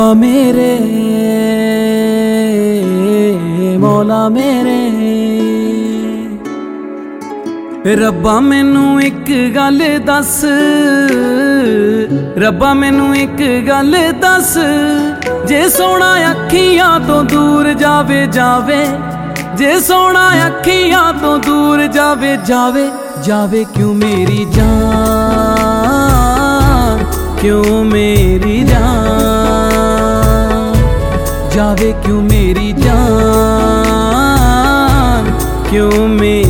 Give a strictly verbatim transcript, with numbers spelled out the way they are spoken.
मेरे मौला मेरे रब्बा मैनू एक गल दस, रब्बा मैनू एक गल दस, जे सोना अखियां तो दूर जावे जावे, जे सोना अखियां तो दूर जावे जावे, जावे क्यों मेरी जान, क्यों मेरी जान, जावे क्यों मेरी जान, क्यों मेरी